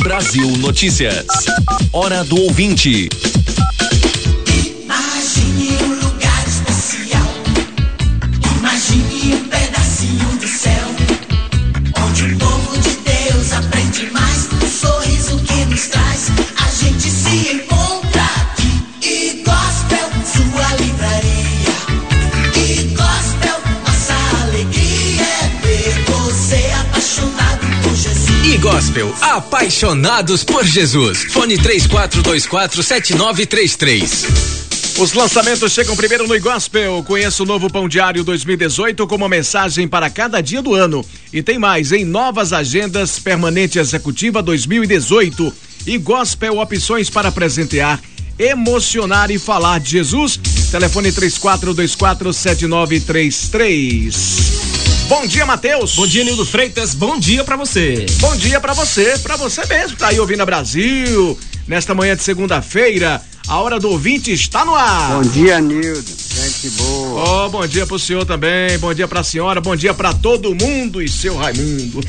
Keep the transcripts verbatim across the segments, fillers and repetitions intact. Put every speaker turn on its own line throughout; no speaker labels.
Brasil Notícias. Hora do ouvinte.
Imagine um lugar especial. Imagine um pedacinho do céu, onde o povo de Deus aprende mais. Um sorriso que nos traz, a gente se encontra aqui. E Gospel, sua livraria. E Gospel, nossa alegria é ver você apaixonado por Jesus.
E Gospel, apaixonados por Jesus. Fone três quatro dois quatro sete nove três três.
Os lançamentos chegam primeiro no iGospel. Conheça o novo Pão Diário dois mil e dezoito com uma mensagem para cada dia do ano. E tem mais em novas agendas permanente executiva dois mil e dezoito. iGospel, opções para presentear, emocionar e falar de Jesus. Telefone três quatro dois quatro sete nove três três. Bom dia, Matheus.
Bom dia, Nildo Freitas. Bom dia pra você.
Bom dia pra você, pra você mesmo, tá aí ouvindo a Brasil. Nesta manhã de segunda-feira, a hora do ouvinte está no ar.
Bom dia, Nildo. Gente boa.
Oh, bom dia pro senhor também, bom dia pra senhora, bom dia pra todo mundo e seu Raimundo.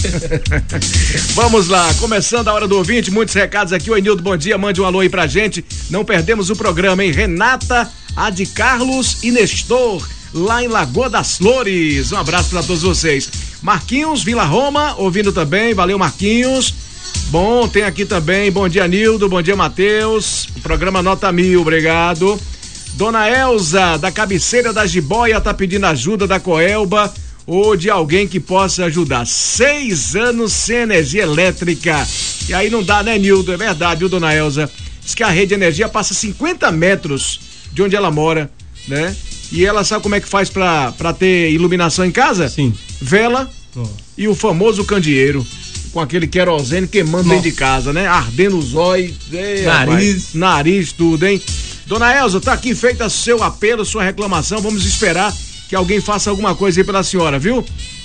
Vamos lá, começando a hora do ouvinte, muitos recados aqui. Oi, Nildo, bom dia, mande um alô aí pra gente. Não perdemos o programa, hein? Renata, a de Carlos e Nestor, lá em Lagoa das Flores. Um abraço pra todos vocês. Marquinhos, Vila Roma, ouvindo também, valeu, Marquinhos. Bom, tem aqui também, bom dia, Nildo, bom dia, Matheus, o programa Nota Mil, obrigado. Dona Elza, da cabeceira da Jiboia, tá pedindo ajuda da Coelba ou de alguém que possa ajudar. Seis anos sem energia elétrica. E aí não dá, né, Nildo? É verdade, viu, Dona Elza? Diz que a rede de energia passa cinquenta metros de onde ela mora, né? E ela sabe como é que faz pra, pra ter iluminação em casa?
Sim.
Vela oh. e o famoso candeeiro. Com aquele querosene queimando dentro de casa, né? Ardendo os olhos, nariz, rapaz, nariz, tudo, hein? Dona Elza, tá aqui feita seu apelo, sua reclamação, vamos esperar que alguém faça alguma coisa aí pela senhora, viu?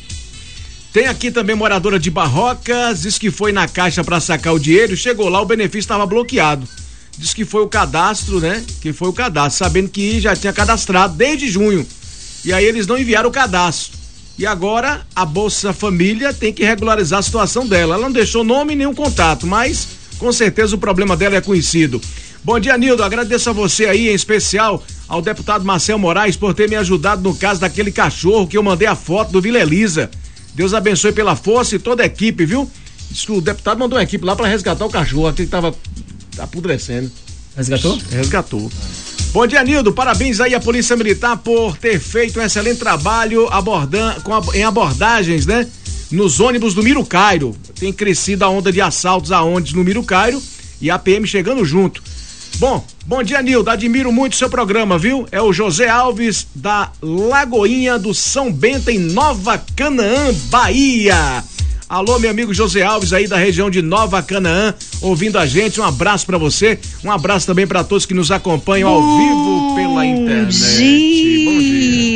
Tem aqui também moradora de Barrocas, diz que foi na caixa pra sacar o dinheiro, chegou lá, o benefício estava bloqueado. Diz que foi o cadastro, né? Que foi o cadastro, sabendo que já tinha cadastrado desde junho. E aí eles não enviaram o cadastro. E agora a Bolsa Família tem que regularizar a situação dela. Ela não deixou nome e nenhum contato, mas com certeza o problema dela é conhecido. Bom dia, Nildo. Agradeço a você aí, em especial ao deputado Marcel Moraes, por ter me ajudado no caso daquele cachorro que eu mandei a foto do Vila Elisa. Deus abençoe pela força e toda a equipe, viu? Diz que o deputado mandou uma equipe lá para resgatar o cachorro, aquele que tava apodrecendo.
Resgatou?
Resgatou. Bom dia, Nildo, parabéns aí à Polícia Militar por ter feito um excelente trabalho abordan, com a, em abordagens, né? Nos ônibus do Miro Cairo. Tem crescido a onda de assaltos a ônibus no Miro Cairo e a P M chegando junto. Bom, bom dia, Nildo, admiro muito o seu programa, viu? É o José Alves da Lagoinha do São Bento em Nova Canaã, Bahia. Alô, meu amigo José Alves aí da região de Nova Canaã, ouvindo a gente, um abraço pra você, um abraço também pra todos que nos acompanham ao
bom
vivo pela internet.
Dia.
Bom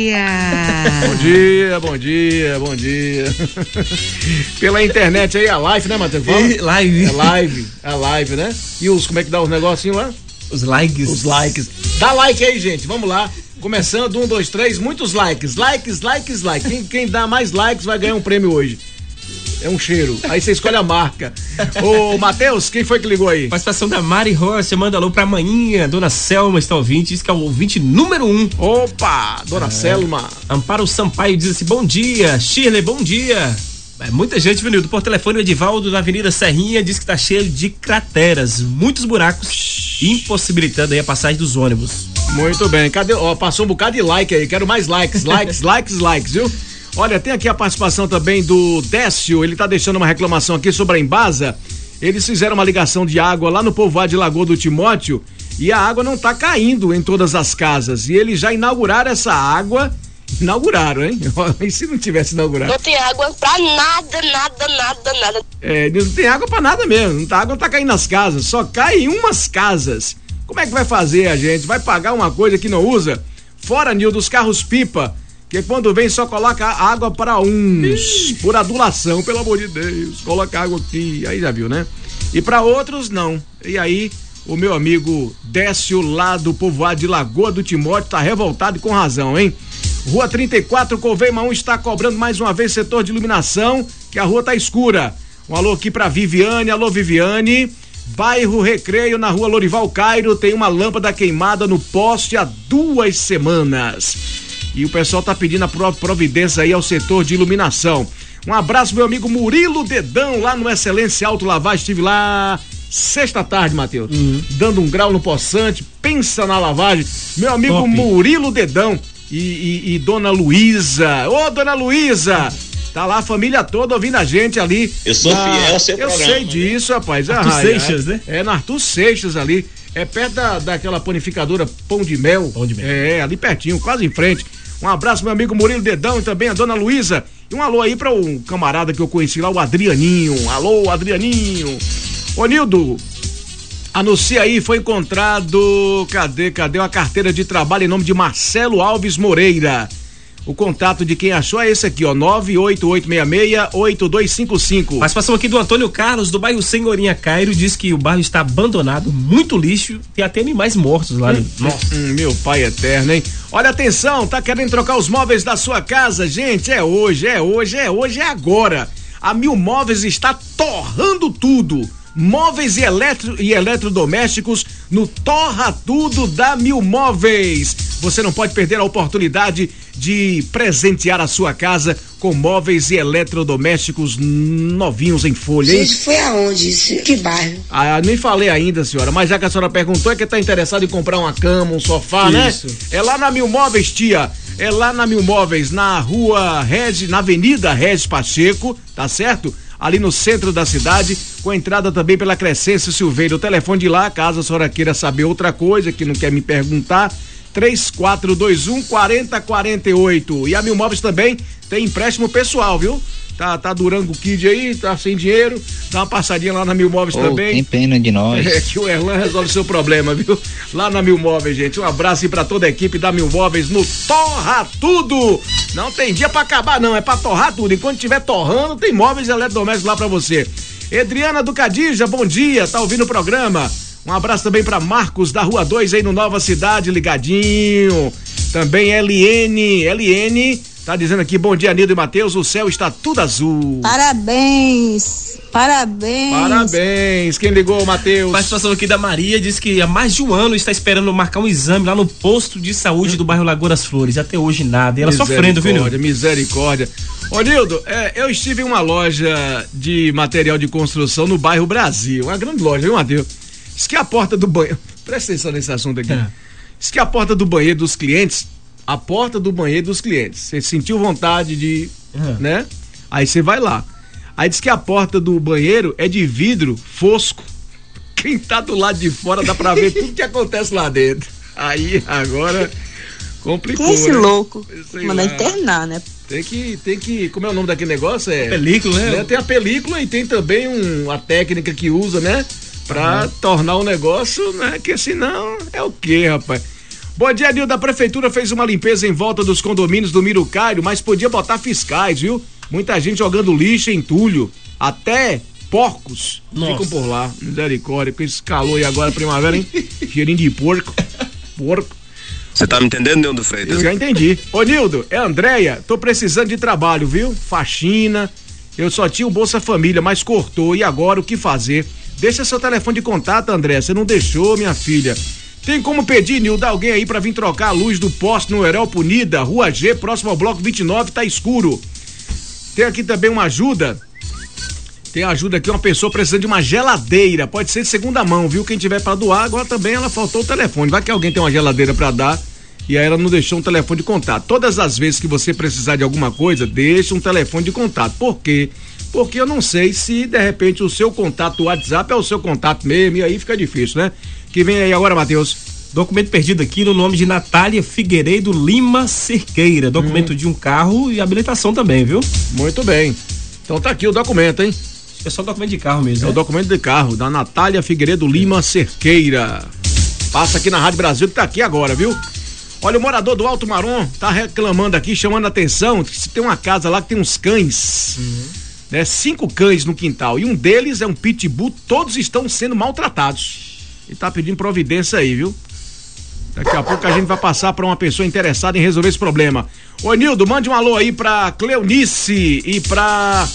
dia. Bom dia, bom dia, bom dia. Pela internet aí, a live, né, Matheus?
Live.
É live, é live, né? E os, como é que dá os negocinhos lá?
Os likes.
Os likes. Dá like aí, gente, vamos lá. Começando, um, dois, três, muitos likes, likes, likes, likes. Quem, quem dá mais likes vai ganhar um prêmio hoje. É um cheiro. Aí você escolhe a marca. Ô, Matheus, quem foi que ligou aí?
Participação da Mari Rocha, manda alô pra manhã. Dona Selma está ouvinte, diz que é o ouvinte número um.
Opa, Dona é. Selma.
Amparo Sampaio diz assim, bom dia. Shirley, bom dia. É, muita gente, viu, Nildo? Por telefone, o Edivaldo na Avenida Serrinha diz que tá cheio de crateras, muitos buracos, impossibilitando aí a passagem dos ônibus.
Muito bem. Cadê? Ó, passou um bocado de like aí. Quero mais likes, likes, likes, likes, viu? Olha, tem aqui a participação também do Décio, ele tá deixando uma reclamação aqui sobre a Embasa. Eles fizeram uma ligação de água lá no povoado de Lagoa do Timóteo e a água não tá caindo em todas as casas. E eles já inauguraram essa água, inauguraram, hein? E se não tivesse inaugurado?
Não tem água pra nada, nada, nada, nada.
É, não tem água pra nada mesmo, a água não tá caindo nas casas, só cai em umas casas. Como é que vai fazer a gente? Vai pagar uma coisa que não usa? Fora, Nil, dos carros pipa, que quando vem só coloca água para uns, por adulação, pelo amor de Deus, coloca água aqui, aí já viu, né? E para outros não. E aí o meu amigo Décio lá do povoado de Lagoa do Timóteo tá revoltado e com razão, hein? Rua trinta e quatro, Coveima um está cobrando mais uma vez setor de iluminação, que a rua tá escura. Um alô aqui pra Viviane, alô Viviane. Bairro Recreio, na rua Lorival Cairo, tem uma lâmpada queimada no poste há duas semanas. E o pessoal tá pedindo a providência aí ao setor de iluminação. Um abraço, meu amigo Murilo Dedão, lá no Excelência Auto Lavagem. Estive lá sexta tarde, Matheus, uhum. dando um grau no poçante. Pensa na lavagem. Meu amigo Top. Murilo Dedão e, e, e dona Luísa. Ô, dona Luísa! Tá lá a família toda ouvindo a gente ali.
Eu sou na... fiel ao seu
Eu
programa.
sei disso, rapaz.
Arthur
ah,
Seixas,
é,
né?
É, na Arthur Seixas ali. É perto da, daquela panificadora Pão de Mel.
Pão de Mel.
É, ali pertinho, quase em frente. Um abraço, meu amigo Murilo Dedão e também a dona Luísa. E um alô aí para um camarada que eu conheci lá, o Adrianinho. Alô, Adrianinho. Ô, Nildo, anuncia aí, foi encontrado, cadê, cadê uma carteira de trabalho em nome de Marcelo Alves Moreira. O contato de quem achou é esse aqui, ó, nove oito oito seis seis oito dois cinco cinco.
Participação aqui do Antônio Carlos, do bairro Senhorinha Cairo, diz que o bairro está abandonado, muito lixo, e até animais mortos lá.
Hum, Nossa. Hum, meu pai eterno, hein? Olha, atenção, tá querendo trocar os móveis da sua casa? Gente, é hoje, é hoje, é hoje, é agora. A Mil Móveis está torrando tudo. Móveis e, eletro, e eletrodomésticos no Torra Tudo da Mil Móveis. Você não pode perder a oportunidade de presentear a sua casa com móveis e eletrodomésticos novinhos em folha, hein?
Isso foi aonde? Isso? Que bairro?
Ah, nem falei ainda, senhora, mas já que a senhora perguntou, é que tá interessado em comprar uma cama, um sofá,
Isso.
né? É lá na Mil Móveis, tia. É lá na Mil Móveis, na rua Regis, na Avenida Regis Pacheco, tá certo? Ali no centro da cidade, com entrada também pela Crescência Silveira. O telefone de lá, caso a senhora queira saber outra coisa, que não quer me perguntar, três quatro dois um, quatro zero quatro oito. E a Mil Móveis também tem empréstimo pessoal, viu? Tá, tá Durango Kid aí, tá sem dinheiro, dá uma passadinha lá na Mil Móveis oh, também.
Tem pena de nós.
É que o Erlan resolve o seu problema, viu? Lá na Mil Móveis, gente. Um abraço aí pra toda a equipe da Mil Móveis no Torra Tudo. Não tem dia pra acabar, não. É pra torrar tudo. Enquanto estiver torrando, tem móveis e eletrodomésticos lá pra você. Edriana do Cadija, bom dia. Tá ouvindo o programa? Um abraço também pra Marcos da Rua dois aí no Nova Cidade, ligadinho. Também L N, L N. Tá dizendo aqui, bom dia, Nildo e Matheus, o céu está tudo azul.
Parabéns, parabéns.
Parabéns, quem ligou, Matheus?
Participação aqui da Maria, diz que há mais de um ano está esperando marcar um exame lá no posto de saúde hum. do bairro Lagoa das Flores, e até hoje nada, e ela sofrendo, viu, Nildo?
Misericórdia. Ô, Nildo, é, eu estive em uma loja de material de construção no bairro Brasil, uma grande loja, viu, Matheus? Diz que a porta do banheiro, presta atenção nesse assunto aqui, é. Diz que a porta do banheiro dos clientes, a porta do banheiro dos clientes. Você sentiu vontade de, uhum. né? Aí você vai lá. Aí diz que a porta do banheiro é de vidro fosco. Quem tá do lado de fora dá pra ver tudo que acontece lá dentro. Aí agora complicou.
Quem é esse
né?
louco? Manda internar, né?
Tem que, tem que, como é o nome daquele negócio? É
película, né?
né? Tem a película e tem também um, a técnica que usa, né? Pra uhum. tornar o negócio, né? Que senão é o quê, rapaz? Bom dia, Nildo. A prefeitura fez uma limpeza em volta dos condomínios do Mirucário, mas podia botar fiscais, viu? Muita gente jogando lixo, entulho, até porcos Nossa. ficam por lá. Misericórdia, com esse calor aí agora, primavera, hein? Cheirinho de porco. Porco.
Você tá me entendendo, Nildo Freitas?
Eu já entendi. Ô, Nildo, é Andréia, tô precisando de trabalho, viu? Faxina. Eu só tinha o Bolsa Família, mas cortou. E agora o que fazer? Deixa seu telefone de contato, André. Você não deixou, minha filha. Tem como pedir, Nildo, alguém aí pra vir trocar a luz do poste no Heralpo Unida, Rua G, próximo ao bloco vinte e nove, tá escuro. Tem aqui também uma ajuda. Tem ajuda aqui, uma pessoa precisando de uma geladeira. Pode ser de segunda mão, viu? Quem tiver pra doar, agora também ela faltou o telefone. Vai que alguém tem uma geladeira pra dar e aí ela não deixou um telefone de contato. Todas as vezes que você precisar de alguma coisa, deixa um telefone de contato. Por quê? Porque eu não sei se de repente o seu contato do WhatsApp é o seu contato mesmo e aí fica difícil, né? Que vem aí agora, Matheus?
Documento perdido aqui no nome de Natália Figueiredo Lima Cerqueira. Documento hum. de um carro e habilitação também, viu?
Muito bem. Então tá aqui o documento, hein?
É só documento de carro mesmo.
É
né?
o documento de carro da Natália Figueiredo Lima Cerqueira. Passa aqui na Rádio Brasil que tá aqui agora, viu? Olha, o morador do Alto Marom tá reclamando aqui, chamando a atenção, que se tem uma casa lá que tem uns cães, uhum. né? Cinco cães no quintal e um deles é um pitbull, todos estão sendo maltratados. E tá pedindo providência aí, viu? Daqui a pouco a gente vai passar para uma pessoa interessada em resolver esse problema. Ô, Nildo, mande um alô aí pra Cleonice e pra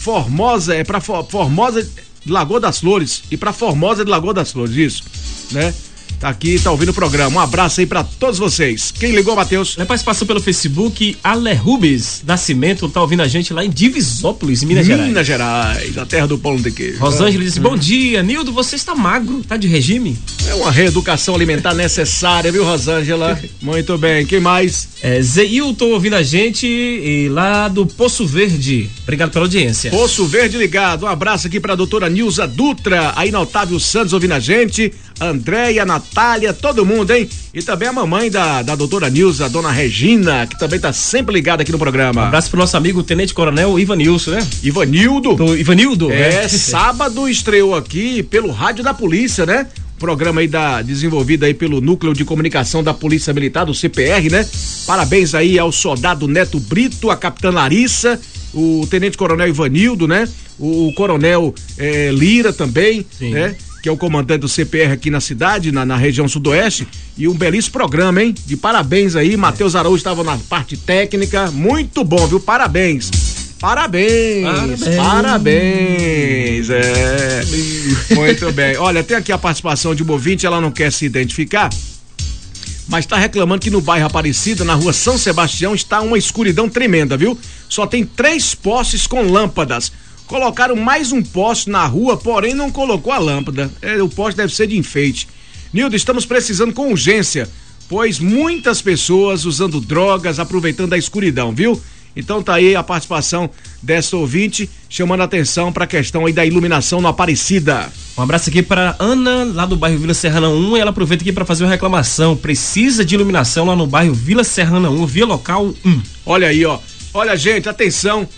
Formosa, é pra For, Formosa de Lagoa das Flores e pra Formosa de Lagoa das Flores, isso, né? Tá aqui, tá ouvindo o programa. Um abraço aí pra todos vocês. Quem ligou, Matheus?
Na participação pelo Facebook, Ale Rubens Nascimento tá ouvindo a gente lá em Divisópolis, Minas Gerais.
Minas Gerais, a terra do pão de queijo.
Rosângela disse, bom dia, Nildo, você está magro, tá de regime?
É uma reeducação alimentar necessária, viu, Rosângela? Muito bem, quem mais?
É, Zeilton ouvindo a gente e lá do Poço Verde. Obrigado pela audiência.
Poço Verde ligado, um abraço aqui pra doutora Nilza Dutra, aí na Otávio Santos ouvindo a gente, Andréia, Natália, todo mundo, hein? E também a mamãe da, da doutora Nilza, a dona Regina, que também tá sempre ligada aqui no programa.
Um abraço pro nosso amigo Tenente Coronel Ivanilson, né?
Ivanildo.
Do Ivanildo.
É, né? Sábado estreou aqui pelo Rádio da Polícia, né? Programa aí da, desenvolvido aí pelo Núcleo de Comunicação da Polícia Militar, do C P R, né? Parabéns aí ao soldado Neto Brito, a capitã Larissa, o Tenente Coronel Ivanildo, né? O, o Coronel eh, Lira também, Sim. né? Que é o comandante do C P R aqui na cidade, na, na região sudoeste, e um belíssimo programa, hein? De parabéns aí, Matheus Araújo estava na parte técnica, muito bom, viu? Parabéns! Parabéns! Parabéns! Parabéns! É, muito bem. Olha, tem aqui a participação de uma ouvinte, ela não quer se identificar, mas está reclamando que no bairro Aparecida, na rua São Sebastião, está uma escuridão tremenda, viu? Só tem três postes com lâmpadas. Colocaram mais um poste na rua, porém não colocou a lâmpada. É, o poste deve ser de enfeite. Nildo, estamos precisando com urgência, pois muitas pessoas usando drogas, aproveitando a escuridão, viu? Então tá aí a participação dessa ouvinte, chamando a atenção para a questão aí da iluminação no Aparecida.
Um abraço aqui para Ana, lá do bairro Vila Serrana um, e ela aproveita aqui para fazer uma reclamação. Precisa de iluminação lá no bairro Vila Serrana um, via local um.
Olha aí, ó. Olha, gente, atenção.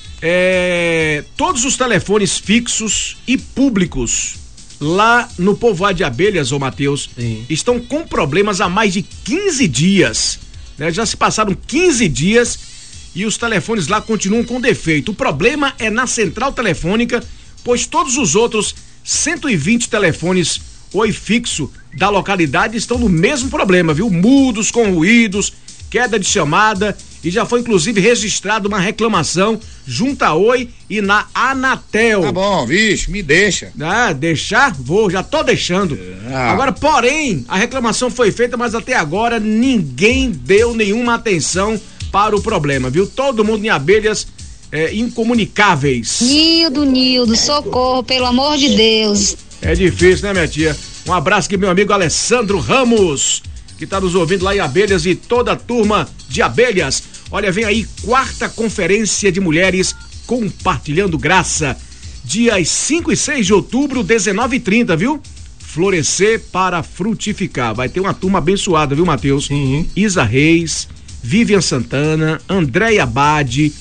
É, todos os telefones fixos e públicos lá no Povoado de Abelhas, ô Matheus, estão com problemas há mais de quinze dias, né? Já se passaram quinze dias e os telefones lá continuam com defeito. O problema é na central telefônica, pois todos os outros cento e vinte telefones oi fixo da localidade estão no mesmo problema, viu? Mudos, com ruídos, queda de chamada, e já foi inclusive registrada uma reclamação junto à Oi e na Anatel.
Tá bom, vixe, me deixa.
Ah, deixar? Vou, já tô deixando. Ah. Agora, porém, a reclamação foi feita, mas até agora ninguém deu nenhuma atenção para o problema, viu? Todo mundo em Abelhas é, incomunicáveis.
Nildo, Nildo, socorro, pelo amor de Deus.
É difícil, né, minha tia? Um abraço aqui, meu amigo Alessandro Ramos, que tá nos ouvindo lá em Abelhas, e toda a turma de Abelhas. Olha, vem aí, quarta conferência de mulheres compartilhando graça, dias cinco e seis de outubro, dezenove e trinta, viu? Florescer para frutificar. Vai ter uma turma abençoada, viu, Matheus?
Sim.
Isa Reis, Vivian Santana, Andréia Bade,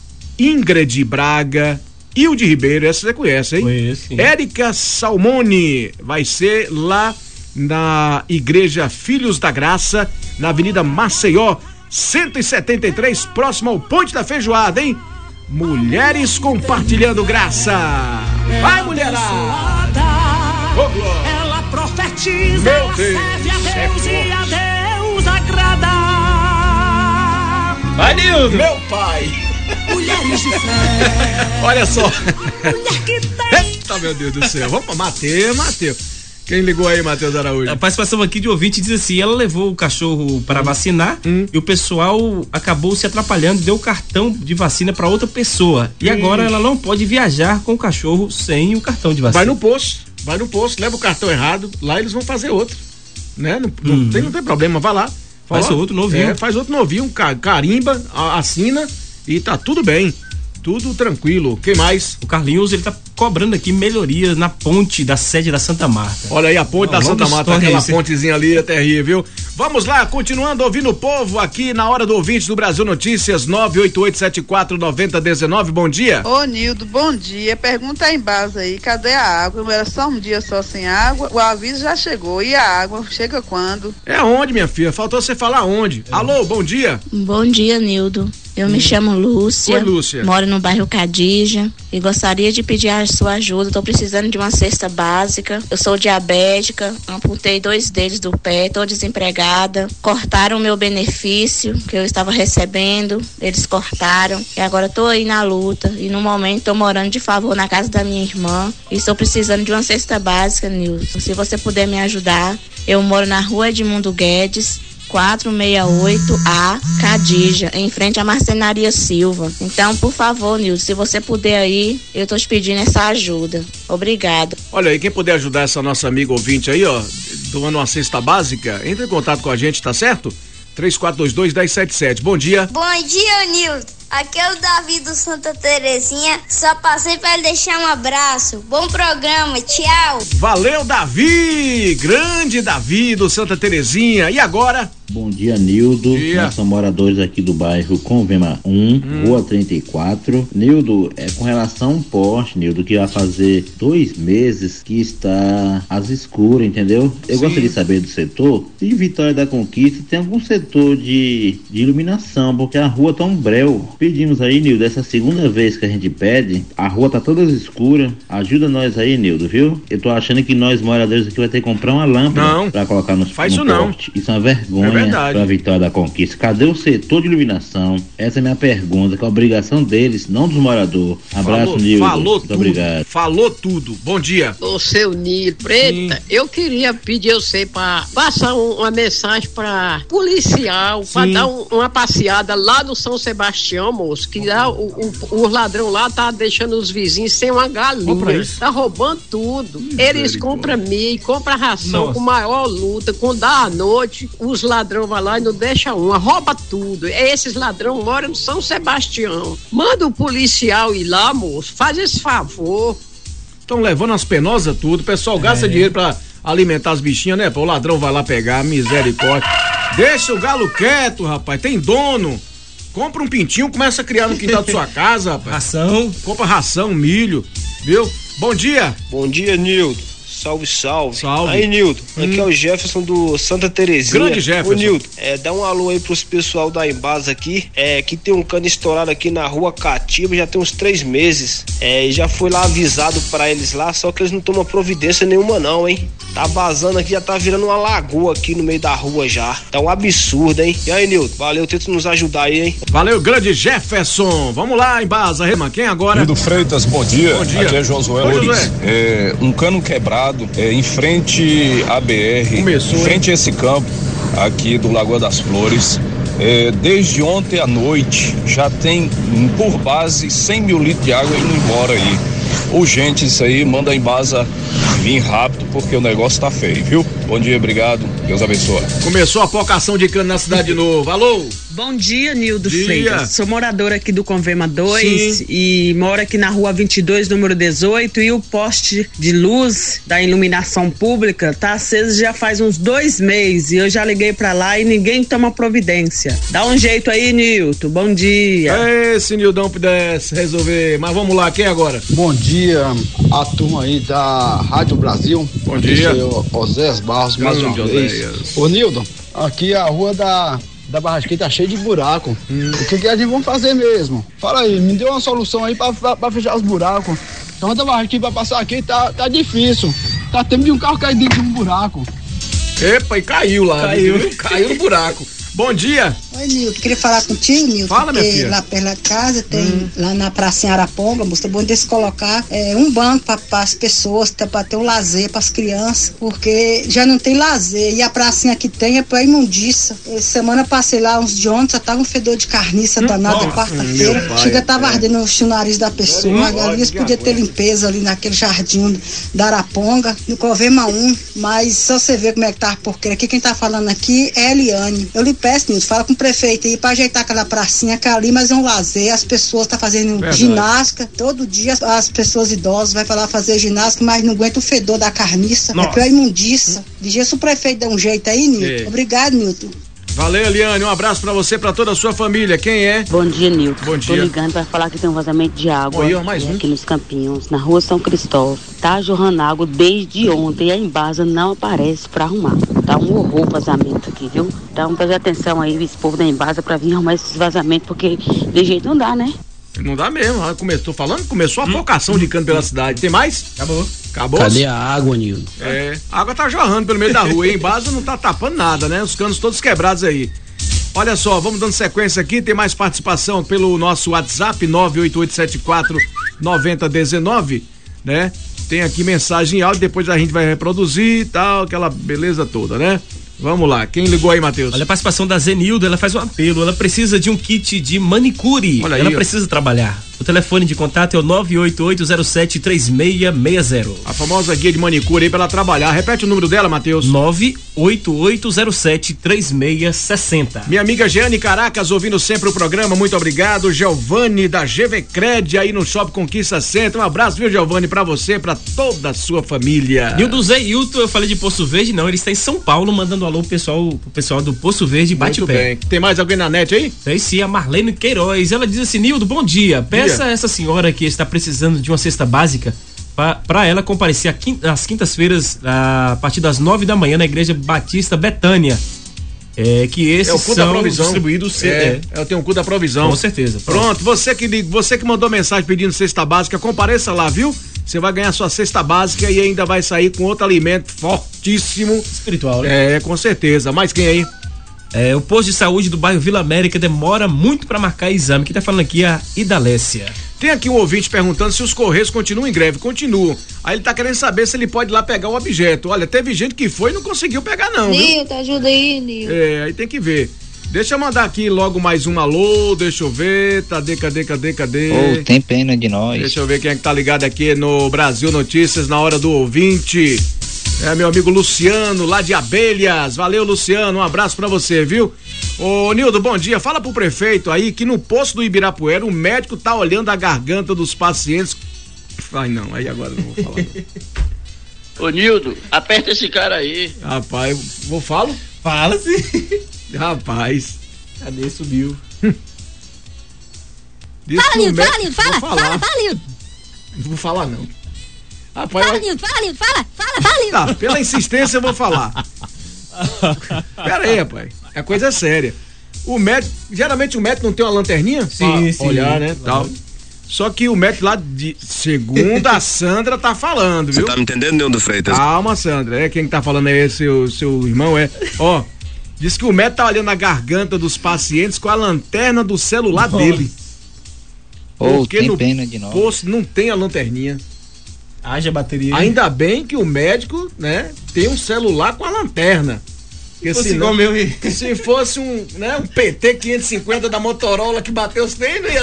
Ingrid Braga, Hilde Ribeiro, essa você conhece, hein?
Conheço.
Érica Salmone, vai ser lá na Igreja Filhos da Graça, na Avenida Maceió, cento e setenta e três, próximo ao Ponte da Feijoada, hein? Mulheres compartilhando graça. Vai, mulherada! Oh,
ela profetiza,
meu
ela
Deus,
serve a Deus
é
e a Deus agrada.
Vai, Nildo!
Meu pai!
Mulheres de fé.
Olha só.
Mulher que tem.
Eita, meu Deus do céu. Vamos, Matheus, Matheus. Quem ligou aí, Matheus Araújo?
A participação aqui de ouvinte diz assim: ela levou o cachorro para hum. vacinar hum. e o pessoal acabou se atrapalhando, deu o cartão de vacina para outra pessoa. E hum. agora ela não pode viajar com o cachorro sem o cartão de vacina.
Vai no posto, vai no posto, leva o cartão errado, lá eles vão fazer outro, né? Não, não, hum. tem, não tem problema, vai lá.
Faz
fala,
outro novinho.
É, faz outro novinho, carimba, assina e tá tudo bem. Tudo tranquilo. Quem mais?
O Carlinhos, ele tá cobrando aqui melhorias na ponte da sede da Santa Marta.
Olha aí a ponte da Santa Marta, aquela pontezinha ali é terrível. Vamos lá, continuando ouvindo o povo aqui na Hora do Ouvinte do Brasil Notícias, nove oito oito sete quatro nove zero um nove. Bom dia.
Ô Nildo, bom dia. Pergunta aí embaixo aí, cadê a água? Não era só um dia só sem água? O aviso já chegou. E a água chega quando?
É onde, minha filha? Faltou você falar onde. É. Alô, bom dia.
Bom dia, Nildo.
Eu hum. me chamo Lúcia.
Oi, Lúcia.
Moro no bairro Cadija e gostaria de pedir a sua ajuda. Estou precisando de uma cesta básica. Eu sou diabética, amputei dois dedos do pé, estou desempregada. Cortaram o meu benefício que eu estava recebendo, eles cortaram. E agora estou aí na luta. E no momento estou morando de favor na casa da minha irmã. E estou precisando de uma cesta básica, Nilson. Se você puder me ajudar, eu moro na rua Edmundo Guedes, quatrocentos e sessenta e oito A, Cadija, em frente à Marcenaria Silva. Então, por favor, Nilson, se você puder aí, eu tô te pedindo essa ajuda. Obrigada.
Olha aí, quem puder ajudar essa nossa amiga ouvinte aí, ó, doando uma cesta básica, entre em contato com a gente, tá certo? três quatro dois dois, um zero sete sete. Bom dia.
Bom dia, Nilson. Aqui é o Davi do Santa Terezinha. Só passei para deixar um abraço. Bom programa, tchau.
Valeu, Davi! Grande Davi do Santa Terezinha. E agora?
Bom dia, Nildo. Dia. Nós somos moradores aqui do bairro Convema um, hum. Rua trinta e quatro. Nildo, é com relação a um poste, Nildo, que vai fazer dois meses que está às escuras, entendeu? Eu Sim. gostaria de saber do setor, se em Vitória da Conquista tem algum setor de, de iluminação, porque a rua tá um breu. Pedimos aí, Nildo, essa segunda vez que a gente pede, a rua tá toda escura. Ajuda nós aí, Nildo, viu? Eu tô achando que nós moradores aqui vai ter que comprar uma lâmpada não. pra colocar no,
Faz
no
isso
poste. Não. Isso é uma vergonha.
É verdade.
Pra Vitória da Conquista. Cadê o setor de iluminação? Essa é a minha pergunta, que é a obrigação deles, não dos moradores. Abraço, Nildo.
Falou
Muito
tudo.
Obrigado.
Falou tudo. Bom dia.
Ô, seu Nilo Preta, Sim. eu queria pedir você pra passar um, uma mensagem pra policial, Sim. pra dar um, uma passeada lá no São Sebastião, moço, que lá o, o, o ladrão lá tá deixando os vizinhos sem uma galinha. Tá roubando tudo. Hum, Eles compram milho, compram ração Nossa. com maior luta, quando dá à noite, os ladrões vai lá e não deixa uma, rouba tudo. Esses ladrões moram no São Sebastião. Manda o policial ir lá, moço, faz esse favor.
Estão levando as penosas tudo, o pessoal é. gasta dinheiro pra alimentar as bichinhas, né? O ladrão vai lá pegar, misericórdia. Deixa o galo quieto, rapaz, tem dono. Compra um pintinho, começa a criar no quintal da sua casa, rapaz.
Ração.
Compra ração, milho, viu? Bom dia.
Bom dia, Nildo. Salve, salve.
Salve.
Aí, Nildo,
hum.
aqui é o Jefferson do Santa Terezinha.
Grande Jefferson.
Ô, Nildo, é, dá um alô aí pros pessoal da Embasa aqui, é, que tem um cano estourado aqui na rua Catiba, já tem uns três meses, é, e já foi lá avisado pra eles lá, só que eles não tomam providência nenhuma não, hein. Tá vazando aqui, já tá virando uma lagoa aqui no meio da rua já. Tá um absurdo, hein. E aí, Nildo, valeu, tenta nos ajudar aí, hein.
Valeu, grande Jefferson. Vamos lá, Embasa. Quem agora?
Nildo Freitas, bom dia.
Bom dia.
Aqui é Josué Luiz. É, um cano quebrado é, em frente à B R,
Começou,
em frente
hein?
a esse campo aqui do Lagoa das Flores. É, desde ontem à noite já tem por base cem mil litros de água indo embora aí. Urgente isso aí, manda a Embasa vir rápido porque o negócio tá feio, viu? Bom dia, obrigado, Deus abençoe.
Começou a focação de cano na cidade de novo. Alô?
Bom dia, Nildo
dia.
Freitas. Sou moradora aqui do Convema dois Sim. e moro aqui na rua vinte e dois, número dezoito, e o poste de luz da iluminação pública tá aceso já faz uns dois meses e eu já liguei pra lá e ninguém toma providência. Dá um jeito aí, Nilton. Bom dia.
É, se Nildão pudesse resolver. Mas vamos lá, quem agora?
Bom dia, a turma aí da Rádio Brasil.
Bom dia.
O Osés Barros, mais uma vez. Ô, Nildo, aqui a rua da da Barrasqueira tá cheia de buraco. Hum. O que, que a gente vai fazer mesmo? Fala aí, me dê uma solução aí pra, pra, pra fechar os buracos. Então da Barrasqueira pra passar aqui tá, tá difícil. Tá tempo de um carro cair dentro de um buraco.
Epa, e caiu lá. Caiu, caiu no buraco. Bom dia.
Oi, Nilton, queria falar contigo, Nilton.
Fala, minha filha.
Lá perto da casa tem, hum. lá na pracinha Araponga, moça, é bom de se colocar é, um banco para as pessoas, para ter um lazer para as crianças, porque já não tem lazer, e a pracinha que tem é para imundiça. Essa semana passei lá uns de ontem, já tava um fedor de carniça hum, danada, oh, quarta-feira, chega, tava é. ardendo o nariz da pessoa, hum, ali eles podiam ter limpeza ali naquele jardim da Araponga, no Convema um, mas só você ver como é que tá a porqueira. Aqui quem tá falando aqui é a Eliane. Eu lhe peço, Nilton, fala com o prefeito aí pra ajeitar aquela pracinha que ali, mas é um lazer, as pessoas tá fazendo Verdade. ginástica, todo dia as pessoas idosas vai pra lá fazer ginástica, mas não aguenta o fedor da carniça, Nossa. é pior imundiça. Diga se o prefeito dá um jeito aí, Nilton. Obrigado, Nilton.
Valeu, Eliane, um abraço pra você, pra toda a sua família. Quem é?
Bom dia, Nilton.
Bom dia.
Tô ligando pra falar que tem um vazamento de água.
Oi, ó, mais um.
Aqui nos Campinhos, na rua São Cristóvão. Tá jorrando água desde ontem e a Embasa não aparece pra arrumar. Tá um horror o vazamento aqui, viu? Então, preste atenção aí, esse povo da Embasa, pra vir arrumar esses vazamentos, porque de jeito não dá, né?
Não dá mesmo, começou falando, começou a hum. focação de cano pela cidade. Tem mais?
Acabou.
Acabou?
Cadê a água, Nildo?
É, a água tá jorrando pelo meio da rua, hein? Embasa não tá tapando nada, né? Os canos todos quebrados aí. Olha só, vamos dando sequência aqui, tem mais participação pelo nosso WhatsApp, nove oito oito sete quatro nove zero um nove, né? Tem aqui mensagem em áudio, depois a gente vai reproduzir e tal, aquela beleza toda, né? Vamos lá, quem ligou aí, Matheus?
Olha a participação da Zenilda, ela faz um apelo, ela precisa de um kit de manicure.
Olha aí,
ela
ó.
precisa trabalhar. O telefone de contato é o nove oito oito zero sete três seis seis zero.
A famosa guia de manicure aí pra ela trabalhar. Repete o número dela, Matheus.
nove oito oito zero sete três seis seis zero.
Minha amiga Jeane Caracas, ouvindo sempre o programa, muito obrigado. Giovanni da G V Cred aí no Shopping Conquista Center. Um abraço, viu, Giovanni, pra você, pra toda a sua família.
E o do Zé Hilton, eu falei de Poço Verde, não, ele está em São Paulo, mandando um alô pro pessoal, pro pessoal do Poço Verde, bate
Muito
pé.
bem. Tem mais alguém na net aí?
Tem sim, a Marlene Queiroz. Ela diz assim: Nildo, bom dia. Peça a essa senhora que está precisando de uma cesta básica para ela comparecer às quintas-feiras a partir das nove da manhã na Igreja Batista Betânia. É, que esses
é o cu
são
da provisão.
distribuídos.
É, é. é, tem o cu da provisão.
Com certeza.
Pronto, pronto você, que, você que mandou mensagem pedindo cesta básica, compareça lá, viu? Você vai ganhar sua cesta básica e ainda vai sair com outro alimento fortíssimo.
Espiritual, né?
É, com certeza. Mais quem aí?
É, o posto de saúde do bairro Vila América demora muito para marcar exame. Quem tá falando aqui é a Idalécia.
Tem aqui um ouvinte perguntando se os Correios continuam em greve. Continuam. Aí ele tá querendo saber se ele pode ir lá pegar o objeto. Olha, teve gente que foi e não conseguiu pegar não, viu?
Nilton, ajuda aí, Nilton.
É, aí tem que ver. Deixa eu mandar aqui logo mais um alô, deixa eu ver, cadê, cadê, cadê, cadê?
Oh, tem pena de nós.
Deixa eu ver quem é que tá ligado aqui no Brasil Notícias, na hora do ouvinte. É meu amigo Luciano, lá de Abelhas. Valeu, Luciano, um abraço pra você, viu? Ô, Nildo, bom dia. Fala pro prefeito aí que no posto do Ibirapuera o médico tá olhando a garganta dos pacientes. Ai, não, aí agora eu não vou falar.
Ô, Nildo, aperta esse cara aí.
Rapaz, vou falo?
Fala sim.
Rapaz.
Cadê? Subiu.
Fala, Nildo, fala, Nildo, fala, fala, fala, Nildo.
Não vou falar, não. Rapaz,
fala, Nildo, fala, Nildo, fala, fala, fala, Nildo.
Tá, pela insistência eu vou falar. Pera aí, rapaz. A coisa é séria. O médico, geralmente o médico não tem uma lanterninha?
Sim,
pra
sim.
olhar, né, tal. Só que o médico lá de segunda, a Sandra tá falando, viu?
Você tá me entendendo, Nildo Freitas?
Calma, Sandra. É quem tá falando aí, é seu, seu irmão, é. Ó, diz que o médico tá olhando a garganta dos pacientes com a lanterna do celular Nossa. dele.
Oh,
Porque
tem
no
pena de nós.
posto não tem a lanterninha.
Haja bateria.
Ainda bem que o médico, né, tem um celular com a lanterna. Porque
se,
senão,
meu...
se fosse um, né, um P T quinhentos e cinquenta da Motorola que bateu os três, não ia...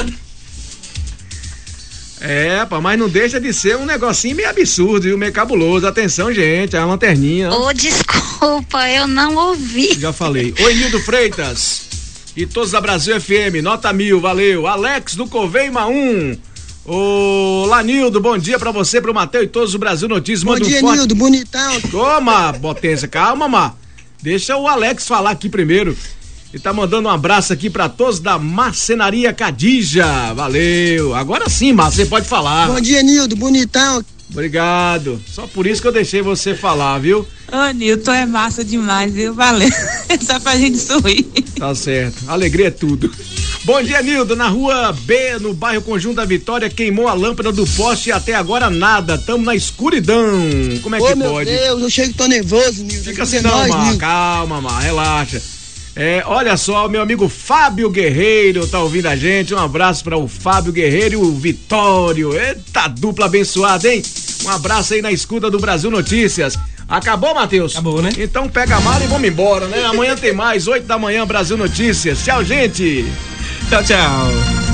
É, pá, mas não deixa de ser um negocinho meio absurdo, viu? Meio cabuloso. Atenção, gente, é uma lanterninha.
Ô, oh, desculpa, eu não ouvi.
Já falei. Oi, Nildo Freitas e todos da Brasil F M, nota mil, valeu. Alex do Coveima um. Ô, Lanildo, bom dia pra você, pro Matheus e todos do Brasil Notícias.
Bom
Manda
dia,
um forte...
Nildo, bonitão.
Toma, Botença, calma, Má. Deixa o Alex falar aqui primeiro. Ele tá mandando um abraço aqui pra todos da Marcenaria Cadija. Valeu. Agora sim, Márcio, você pode falar.
Bom dia, Nildo, bonitão.
Obrigado. Só por isso que eu deixei você falar, viu?
Ô, Nilton, é massa demais, viu? Valeu. Só pra gente sorrir.
Tá certo. Alegria é tudo. Bom dia, Nildo. Na rua B, no bairro Conjunto da Vitória, queimou a lâmpada do poste e até agora nada. Tamo na escuridão. Como é
Ô,
que
meu
pode?
Meu Deus, eu chego que tô nervoso, Nildo.
Fica assim não, Má. Calma, Má. Relaxa. É, olha só, meu amigo Fábio Guerreiro tá ouvindo a gente. Um abraço para o Fábio Guerreiro e o Vitório. Eita, dupla abençoada, hein? Um abraço aí na escuta do Brasil Notícias. Acabou, Matheus?
Acabou, né?
Então pega a mala e vamos embora, né? Amanhã tem mais, oito da manhã, Brasil Notícias. Tchau, gente.
Tchau, tchau.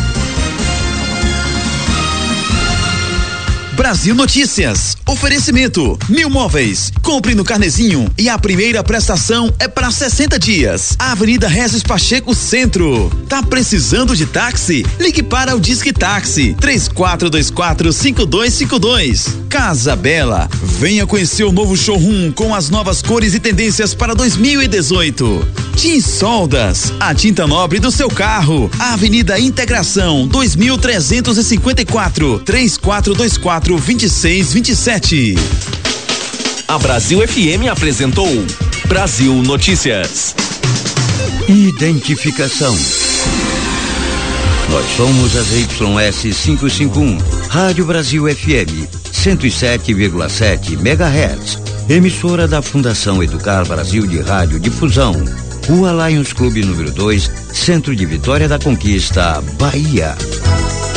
Brasil Notícias. Oferecimento Mil Móveis. Compre no Carnezinho e a primeira prestação é para sessenta dias. Avenida Regis Pacheco Centro. Tá precisando de táxi? Ligue para o Disque Táxi três quatro dois quatro cinco dois cinco dois. Casa Bela. Venha conhecer o novo showroom com as novas cores e tendências para dois mil e dezoito. Tim Soldas, a tinta nobre do seu carro. Avenida Integração, dois mil trezentos e cinquenta e quatro, três quatro dois quatro, dois seis dois sete.
A Brasil F M apresentou Brasil Notícias.
Identificação. Nós somos a Z Y S quinhentos e cinquenta e um, Rádio Brasil F M, cento e sete vírgula sete megahertz, emissora da Fundação Educar Brasil de Rádio Difusão, Rua Lions Clube número dois, Centro de Vitória da Conquista, Bahia.